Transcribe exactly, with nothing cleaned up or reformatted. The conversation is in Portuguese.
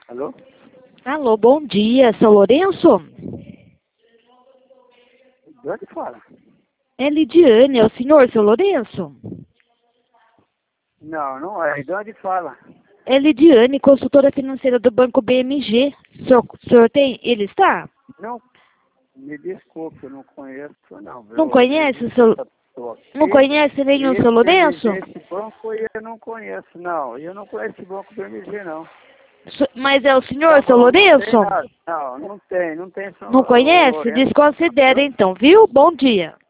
Alô? Alô, bom dia, seu Lourenço? De onde fala? É Lidiane, é o senhor, seu Lourenço? Não, não é. De onde fala? É Lidiane, consultora financeira do Banco B M G. O senhor, o senhor tem, ele está? Não, me desculpe, eu não conheço, não. Não Eu conhece o registrei seu... essa pessoa aqui. Não conhece nenhum Esse, seu Lourenço? esse banco eu não conheço, não. Eu não conheço esse banco B M G, não. So- Mas é o senhor, Tá seu bom, não tem Lourenço? nada. Não, não tem, não tem. Só, Não ô, conhece? Lourenço, Desconsidere viu? então, viu? Bom dia.